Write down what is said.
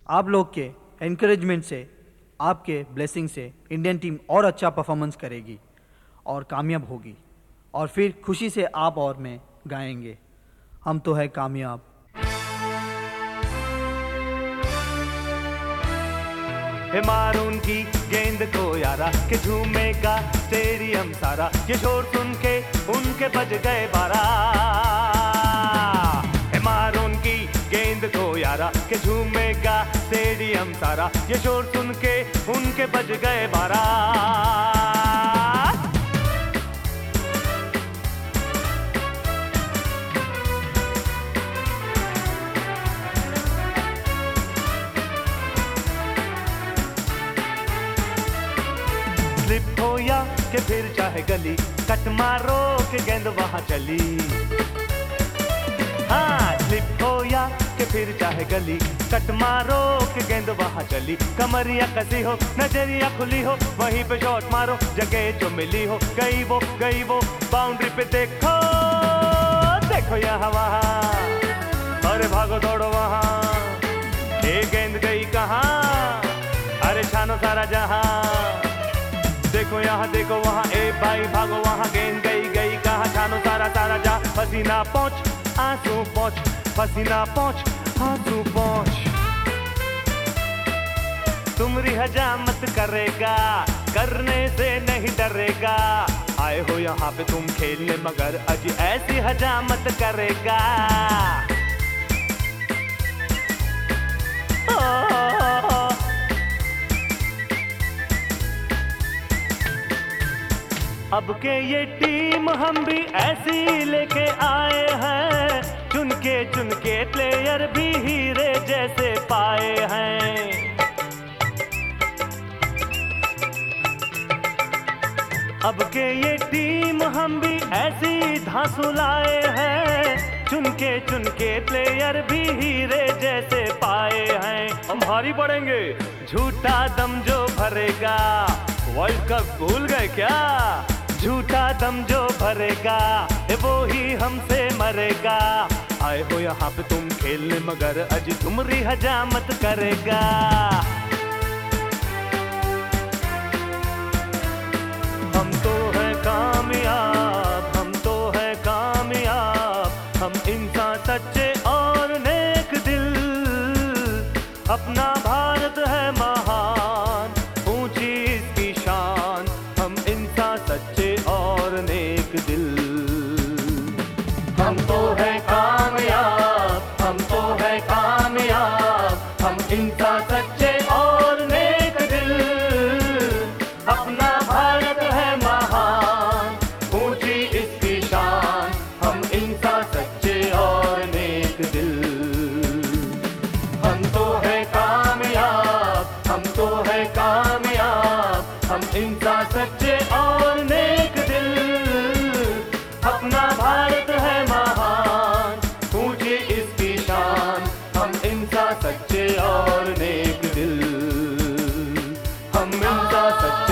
आप लोग के एनकरेजमेंट से, आपके ब्लेसिंग से इंडियन टीम और अच्छा परफॉर्मेंस करेगी और कामयाब होगी, और फिर खुशी से आप और मैं गाएंगे, हम तो है कामयाब। मारून की गेंद को यारा कि झूमेगा स्टेडियम सारा, ये शोर सुन के उनके बज गए 12। मारून की गेंद को यारा कि झूमेगा स्टेडियम सारा, ये शोर सुन के उनके बज गए 12। स्लिप हो या कि फिर चाहे गली, कट मारो कि गेंद वहां चली। हाँ, स्लिप हो या कि फिर चाहे गली, कट मारो कि गेंद वहां चली। कमरिया कसी हो, नजरिया खुली हो, वहीं पे शॉट मारो, जगह जो मिली हो। गई वो बाउंड्री पे देखो, देखो यहाँ वहाँ, अरे भागो दौड़ो वहाँ। ये गेंद गई कहाँ, अरे छानो सारा जहां। देखो यहाँ देखो वहाँ, ए भाई भागो वहाँ। गेंद गई कहाँ, छानो सारा जा। पसीना पहुँच आंसू पहुँच, पसीना पहुँच आंसू पहुँच। तुमरी हजामत करेगा, करने से नहीं डरेगा। आए हो यहाँ पे तुम खेलने, मगर अजी ऐसी हजामत करेगा। अब के ये टीम हम भी ऐसी लेके आए हैं, चुन के प्लेयर भी हीरे जैसे पाए हैं। अब के ये टीम हम भी ऐसी धांसू लाए हैं, चुन के प्लेयर भी हीरे जैसे पाए हैं। हम भारी पड़ेंगे, झूठा दम जो भरेगा। वर्ल्ड कप भूल गए क्या? झूठा दम जो भरेगा, वो ही हमसे मरेगा। आए हो यहाँ पे तुम खेलने, मगर अजी तुमरी हजामत करेगा। हम तो है कामयाब, हम तो है कामयाब, हम इंसान सच्चे और नेक दिल। अपना भारत है महान, ऊंची इसकी शान, हम इंसान सच्चे और नेक दिल। हम तो है कामयाब, हम तो है कामयाब, हम इंसान सच्चे और नेक दिल। अपना भारत है महान, ऊंची इसकी शान, हम इंसान सच्चे और नेक दिल। हम तो है कामयाब, हम तो है कामयाब, हम इंसान सच्चे और नेक दिल। अपना भारत है महान, ऊंची इसकी शान, हम इंसान सच्चे और नेक दिल। हम इंसान सच्चे